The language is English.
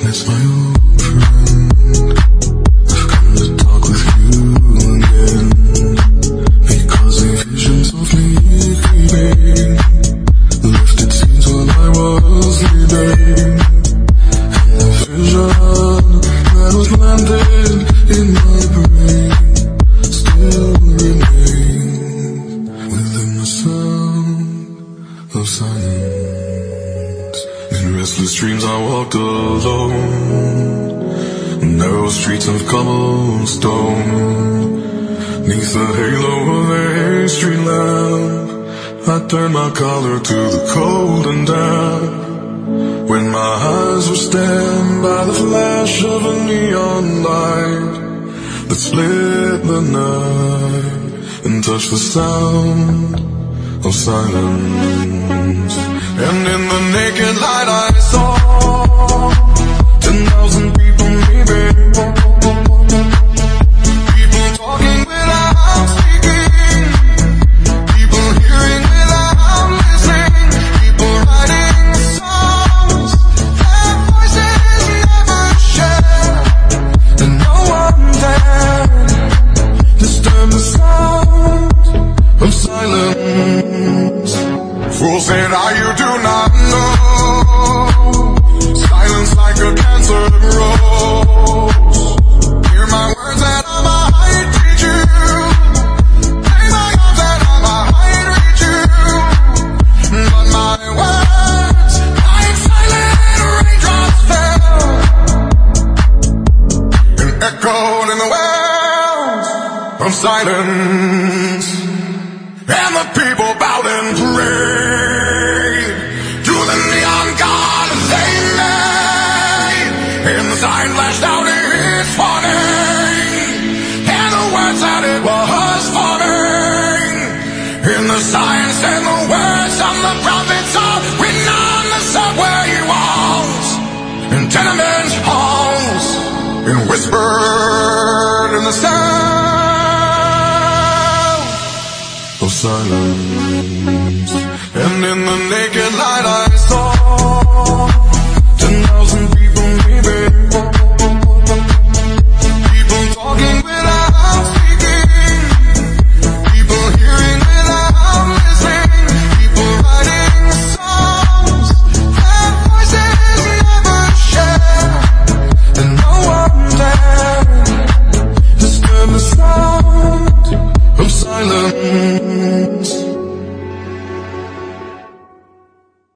It's my old friend. I've come to talk with you again, because the visions of me creeping lifted scenes while I was sleeping, and the vision that was landed in my brain still remains within the sound of silence. In restless dreams I walked alone, narrow streets of cobblestone, neath the halo of a street lamp. I turned my collar to the cold and damp, when my eyes were stabbed by the flash of a neon light that split the night and touched the sound of silence. And in the naked light I saw 10,000 people maybe, people talking without speaking, people hearing without listening, people writing songs their voices never share, and no one dared disturb the sound of silence. Fool said, you do not know, silence like a cancer grows. Hear my words and I might reach you, play my arms and I might reach you, but my words like silent raindrops fell and echoed in the wells of silence. And the people bowed and prayed to the neon god they made, and the sign flashed out its warning, and the words that it was forming, and the sign said the words of the prophets are written on the subway walls and tenement halls, and whispered in the sound of silence. And in the naked light I